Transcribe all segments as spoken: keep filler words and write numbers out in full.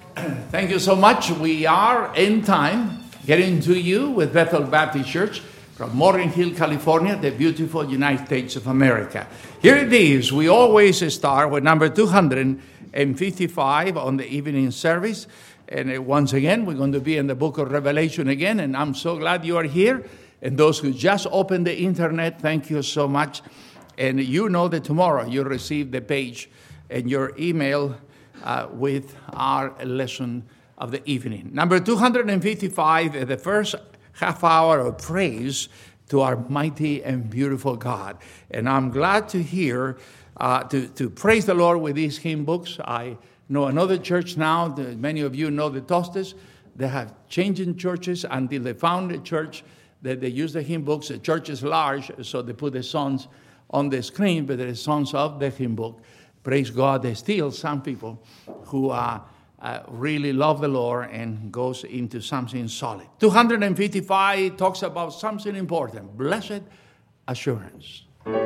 Thank you so much. We are in time getting to you with Bethel Baptist Church from Morgan Hill, California, the beautiful United States of America. Here it is. We always start with number two hundred fifty-five on the evening service. And uh, once again, we're going to be in the book of Revelation again. And I'm so glad you are here. And those who just opened the internet, thank you so much. And you know that tomorrow you'll receive the page in your email uh, with our lesson of the evening. Number two hundred fifty-five is the first half hour of praise to our mighty and beautiful God. And I'm glad to hear, uh, to, to praise the Lord with these hymn books. I know another church now, the, many of you know the Tostes. They have changed in churches until they found a church that they use the hymn books. The church is large, so they put the songs on the screen, but there are songs of the hymn book. Praise God, there's still some people who uh, uh, really love the Lord and goes into something solid. two hundred fifty-five talks about something important, blessed assurance.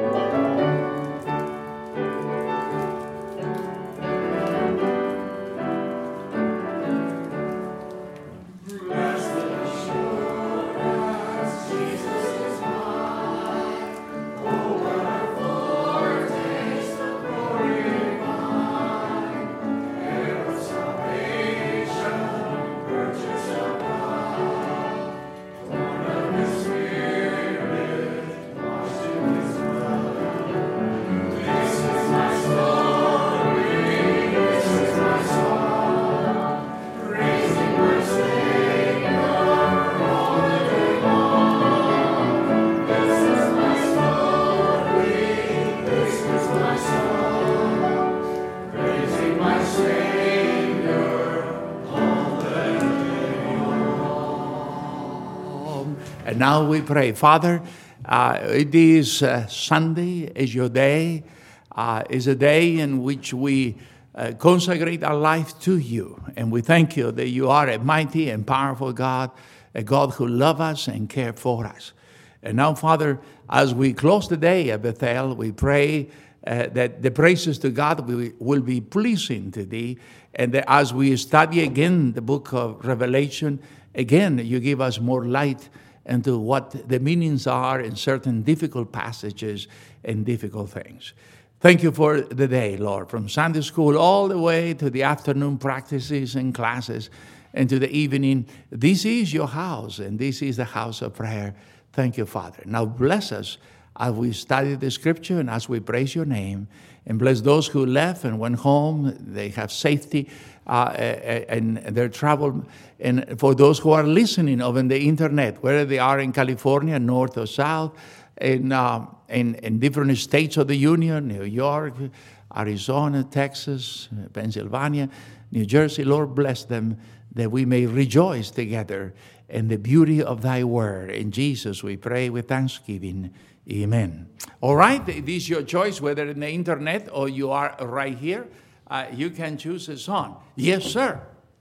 And now we pray. Father, uh, it is uh, Sunday, is your day, uh, is a day in which we uh, consecrate our life to you. And we thank you that you are a mighty and powerful God, a God who loves us and cares for us. And now, Father, as we close the day at Bethel, we pray uh, that the praises to God will, will be pleasing to thee. And that as we study again the book of Revelation, again, you give us more light into what the meanings are in certain difficult passages and difficult things. Thank you for the day, Lord, from Sunday school all the way to the afternoon practices and classes and to the evening. This is your house, and this is the house of prayer. Thank you, Father. Now bless us as we study the scripture and as we praise your name, and bless those who left and went home. They have safety uh, and their travel. And for those who are listening over the internet, whether they are in California, north or south, in, uh, in, in different states of the Union, New York, Arizona, Texas, Pennsylvania, New Jersey, Lord, bless them that we may rejoice together in the beauty of thy word. In Jesus we pray with thanksgiving. Amen. All right, it is your choice, whether in the internet or you are right here. Uh, you can choose a song. Yes, sir.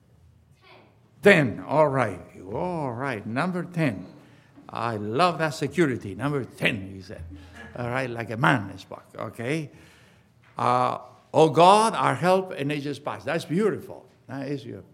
Ten. Ten. All right. All right. Number ten. I love that security. Number ten, he said. All right, like a man spoke. Okay. Uh, oh God, our help in ages past. That's beautiful. That is beautiful.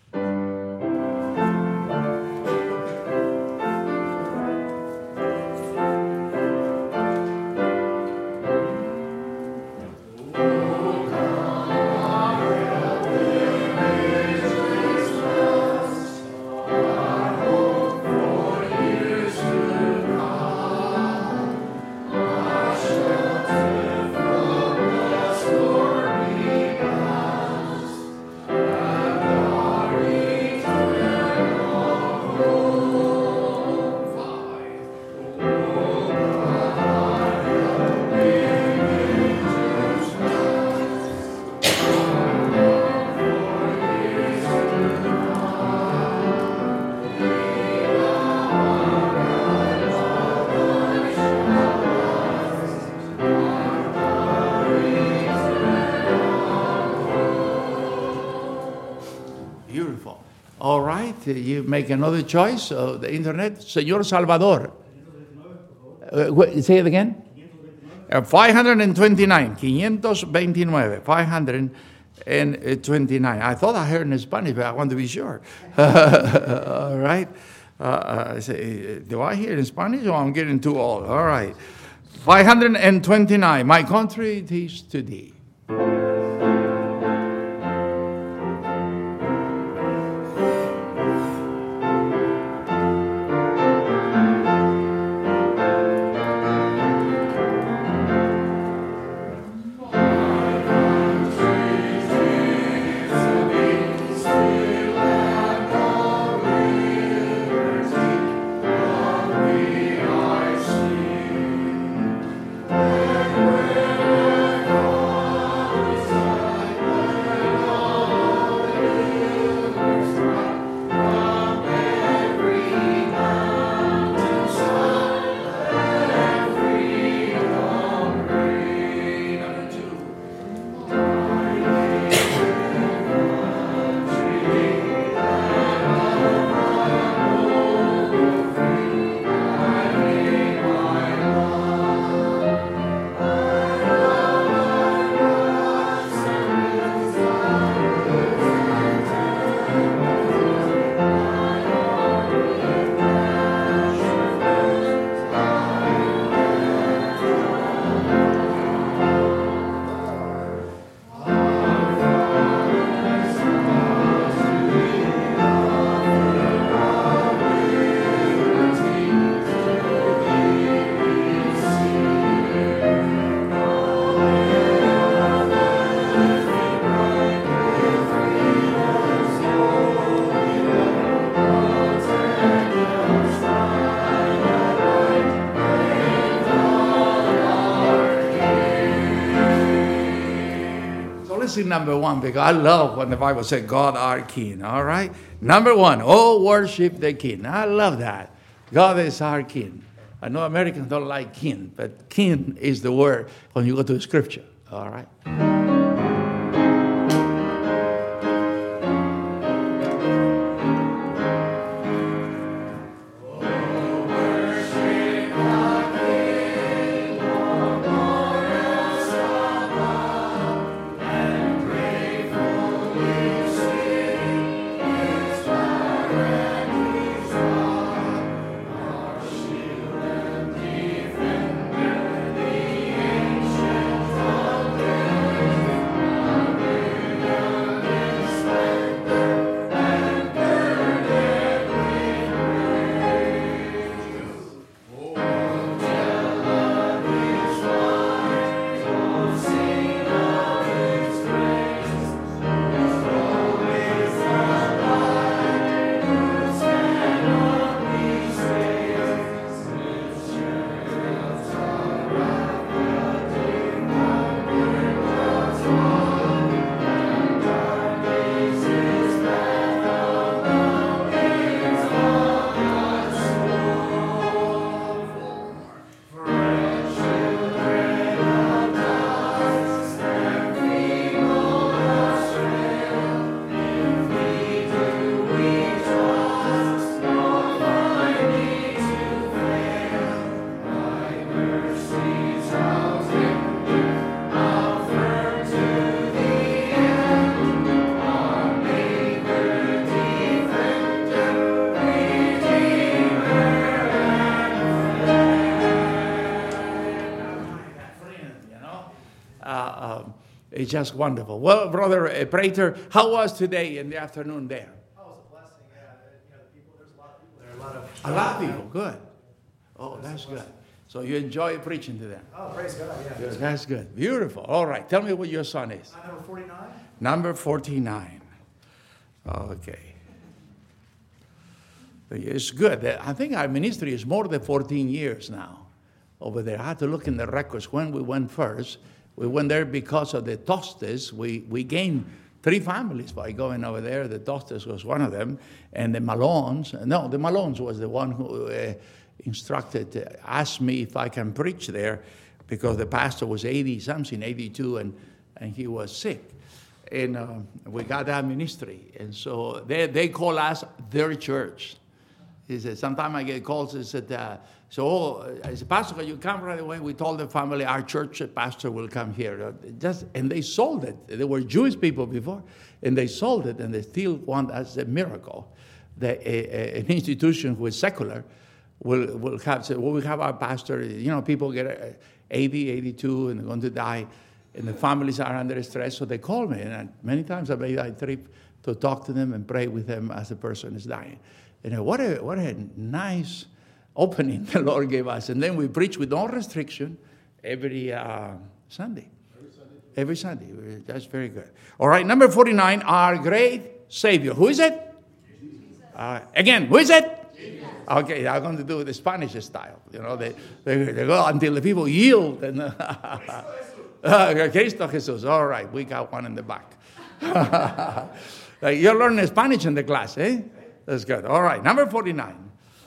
You make another choice of the internet. Señor Salvador. Uh, wait, say it again. Uh, five hundred twenty-nine. five hundred twenty-nine. five hundred and twenty-nine. I thought I heard in Spanish, but I want to be sure. All right. Uh, I say, do I hear in Spanish, or I'm getting too old? All right. five hundred twenty-nine. My country it is to thee. Number one, because I love when the Bible said God our King, all right? Number one, oh, worship the King. I love that. God is our King. I know Americans don't like king, but king is the word when you go to the scripture, all right? It's just wonderful. Well, Brother uh, Prater, how was today in the afternoon there? Oh, it was a blessing. Yeah, you know, the people. There's a lot of people there. A lot of a lot of people. Good. Oh, that's good. So you enjoy preaching to them. Oh, praise God. Yeah. Good. That's good. Beautiful. All right. Tell me what your son is. Uh, number forty-nine. Number forty-nine. Okay. It's good. I think our ministry is more than fourteen years now over there. I had to look in the records when we went first. We went there because of the Tostes. We, we gained three families by going over there. The Tostes was one of them. And the Malones. No, the Malones was the one who uh, instructed, uh, asked me if I can preach there because the pastor was eighty-something, eighty-two, and, and he was sick. And uh, we got that ministry. And so they, they call us their church. He said, sometimes I get calls that said, uh, So uh, I said, Pastor, can you come right away? We told the family, our church pastor will come here. Uh, Just And they sold it. They were Jewish people before, and they sold it, and they still want as a miracle that a, a, an institution who is secular will will have, so we have our pastor, you know, people get eighty, eighty-two, and they're going to die, and the families are under stress, so they call me, and many times I made a trip to talk to them and pray with them as the person is dying. And what a what a nice opening the Lord gave us. And then we preach with no restriction every uh, Sunday. Every Sunday. Every Sunday. That's very good. All right, number forty-nine, our great Savior. Who is it? Uh, again, who is it? Jesus. Okay, I'm going to do it the Spanish style. You know, they, they, they go until the people yield. And uh, Cristo Jesús. All right, we got one in the back. You're learning Spanish in the class, eh? That's good. All right, number forty-nine.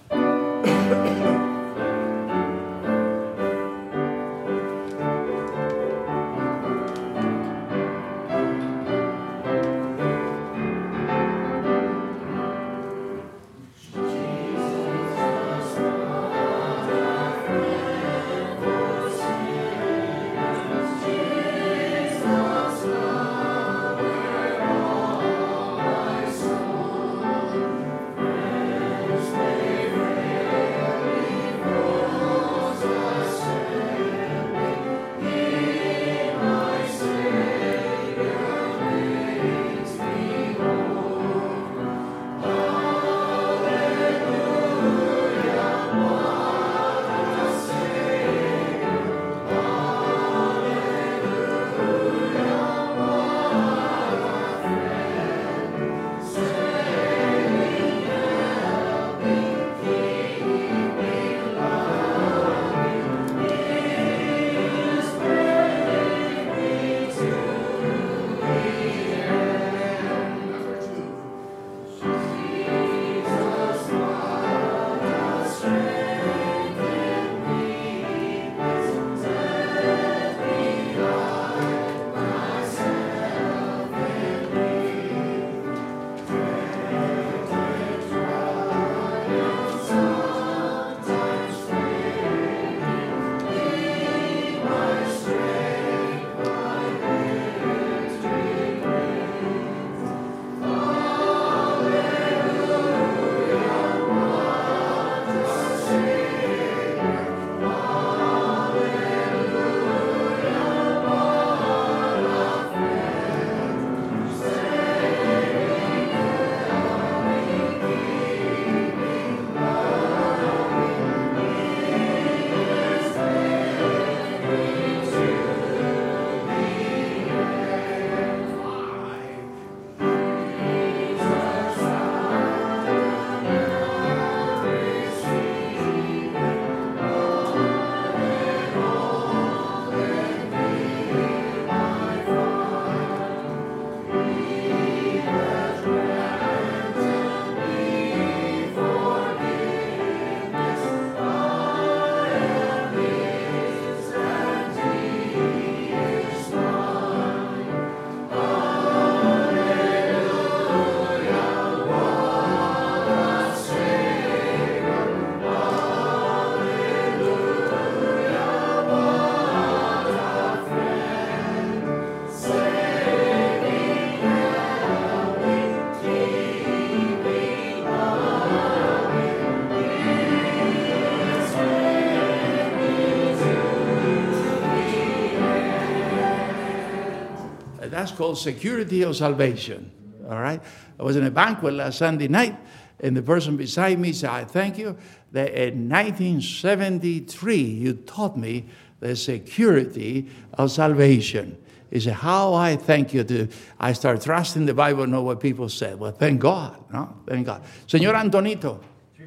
That's called security of salvation. All right? I was in a banquet last Sunday night, and the person beside me said, I thank you that in nineteen seventy-three you taught me the security of salvation. He said, how I thank you. To, I start trusting the Bible, know what people said. Well, thank God. No? Thank God. Señor Antonito.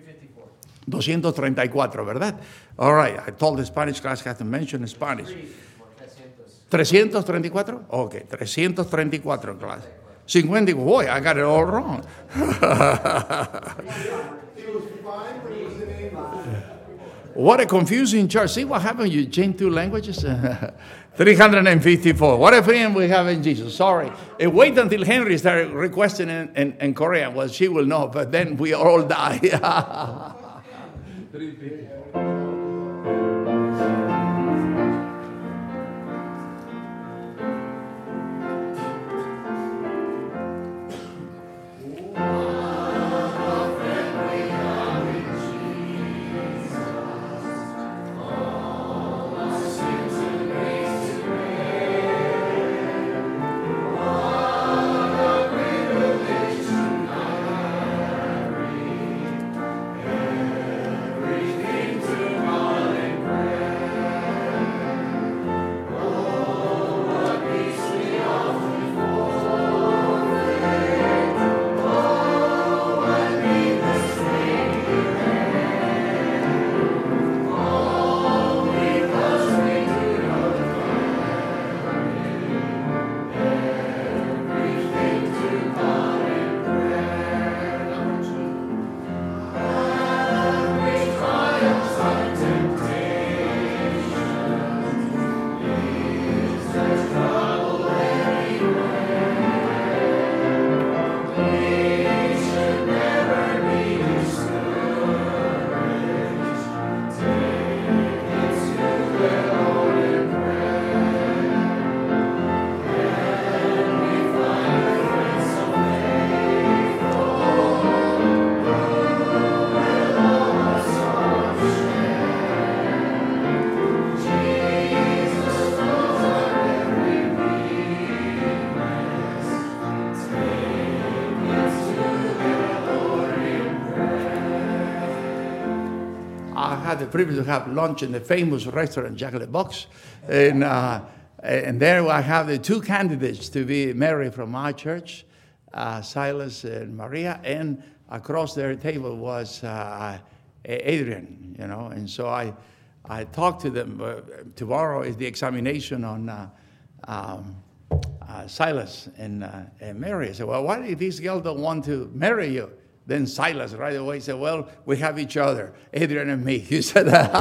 two thirty-four, ¿verdad? All right. I told the Spanish class I have to mention Spanish. three thirty-four? Okay, three thirty-four class. fifty, boy, I got it all wrong. What a confusing church. See what happened? You change two languages? three fifty-four. What a friend we have in Jesus. Sorry. And wait until Henry started requesting in, in, in Korea. Well, she will know, but then we all die. three fifty-four. had the privilege to have lunch in the famous restaurant Jack in the Box. And, uh, and there I have the two candidates to be married from our church, uh, Silas and Maria. And across their table was uh, Adrian, you know. And so I, I talked to them. Uh, tomorrow is the examination on uh, um, uh, Silas and, uh, and Mary. I said, well, what if this girl don't want to marry you? Then Silas right away said, well, we have each other, Adrian and me. He said that.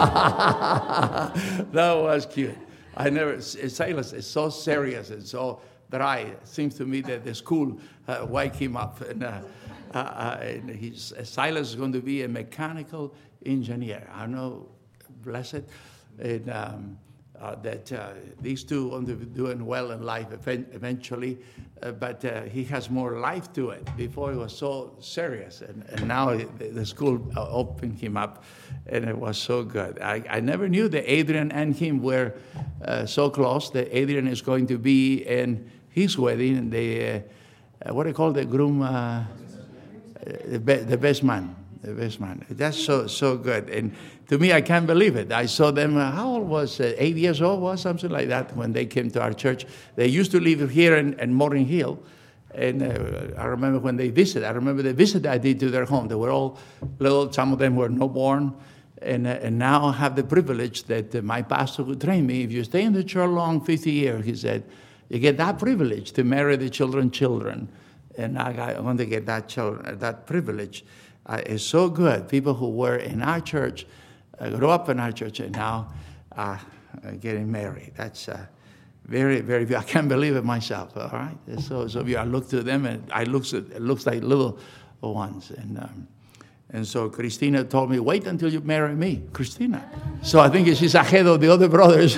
That was cute. I never, Silas is so serious and so dry. It seems to me that the school uh, wake him up. And, uh, uh, uh, and he's, uh, Silas is going to be a mechanical engineer. I know, blessed, and, um, uh, that uh, these two are going to be doing well in life eventually. Uh, but uh, he has more life to it. Before he was so serious, and, and now the, the school opened him up, and it was so good. I, I never knew that Adrian and him were uh, so close. That Adrian is going to be in his wedding. The uh, what do you call the groom? Uh, the, be, the best man. The best man. That's so so good. And to me, I can't believe it. I saw them. Uh, how old was uh, eight years old? Was something like that when they came to our church. They used to live here in, in Morning Hill, and uh, I remember when they visited. I remember the visit I did to their home. They were all little. Some of them were newborn, and uh, and now I have the privilege that uh, my pastor would train me. If you stay in the church long, fifty years, he said, you get that privilege to marry the children, children, and I, got, I want to get that children, that privilege. Uh, it's so good. People who were in our church, uh, grew up in our church, and now uh, are getting married. That's uh, very, very. I can't believe it myself. All right. So, so I look to them, and I looks. It looks like little ones, and um, and so Christina told me, wait until you marry me, Christina. So I think she's ahead of the other brothers.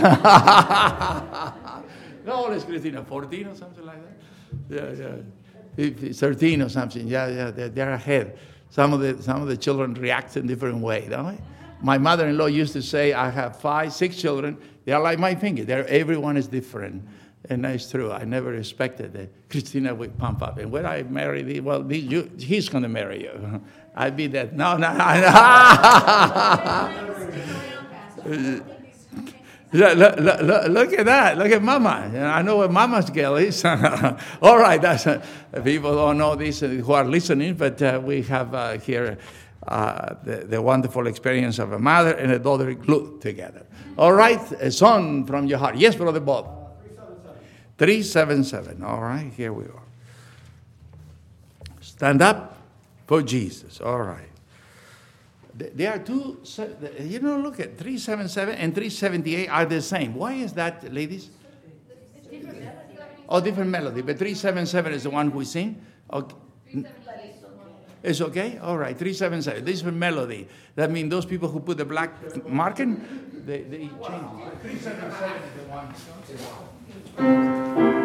How old is Christina? fourteen or something like that. Yeah, yeah. thirteen or something. Yeah, yeah. They're, they're ahead. Some of the some of the children react in different way, don't they? My mother-in-law used to say, I have five, six children. They are like my finger. They're, everyone is different. And that's true. I never expected that Christina would pump up. And when I marry, well, you, he's going to marry you. I'd be that. No, no, no. Look, look, look, look at that. Look at Mama. I know what Mama's girl is. All right. That's, uh, people don't know this uh, who are listening, but uh, we have uh, here uh, the, the wonderful experience of a mother and a daughter glued together. All right. A song from your heart. Yes, Brother Bob. three seven seven. All right. Here we are. Stand up for Jesus. All right. There are two, you know, look at three seventy-seven and three seventy-eight are the same. Why is that, ladies? Different oh, different melody. But three seventy-seven is the one we sing? Okay. It's okay? All right, three seventy-seven. This is a melody. That means those people who put the black marking, they, they change it. three seventy-seven is the one.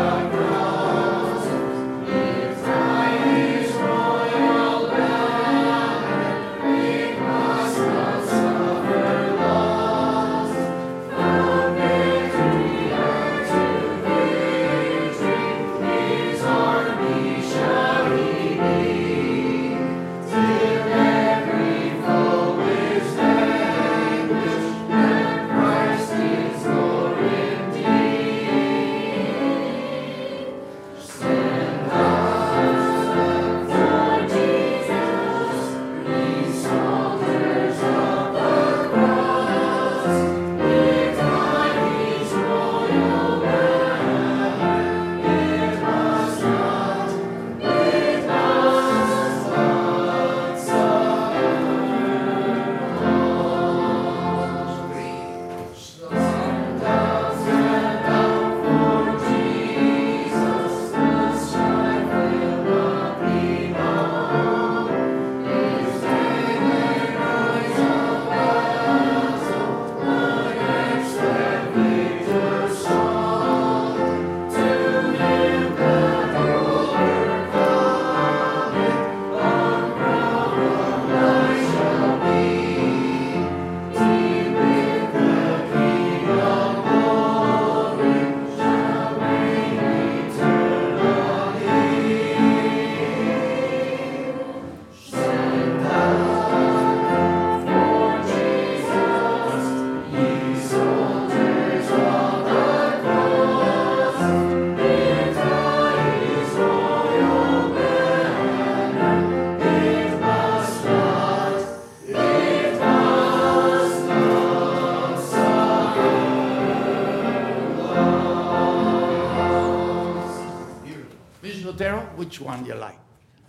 Royal Which one you like?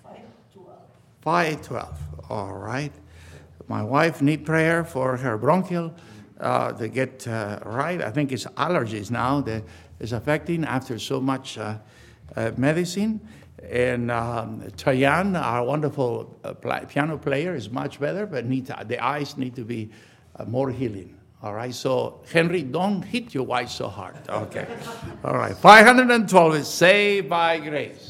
five twelve. All right. My wife need prayer for her bronchial uh, to get uh, right. I think it's allergies now that is affecting after so much uh, uh, medicine. And um, Tayan, our wonderful uh, pl- piano player, is much better, but need to, the eyes need to be uh, more healing. All right. So Henry, don't hit your wife so hard. Okay. All right. five twelve is Saved by Grace.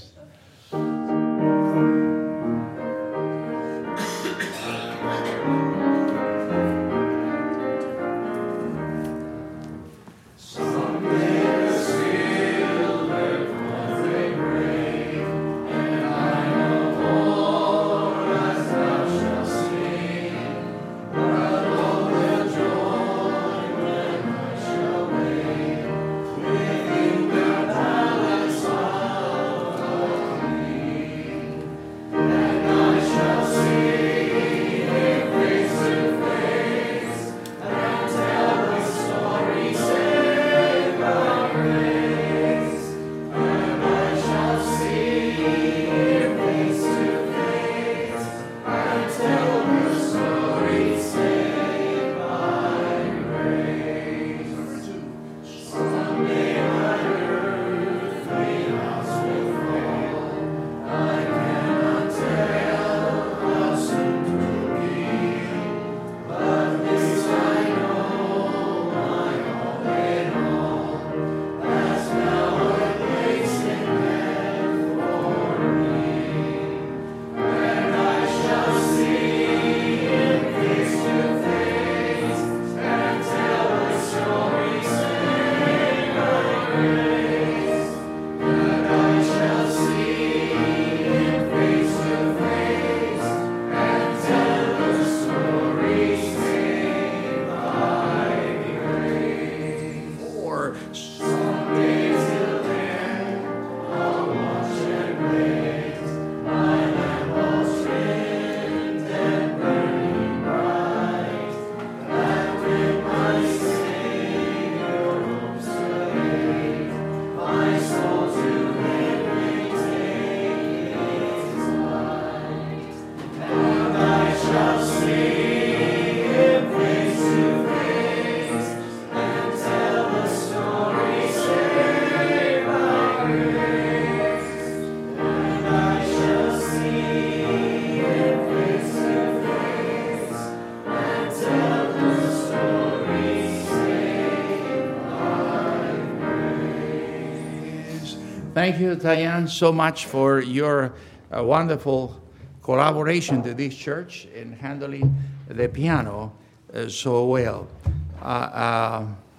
Thank you, Tayan, so much for your uh, wonderful collaboration to this church in handling the piano uh, so well. Uh, uh,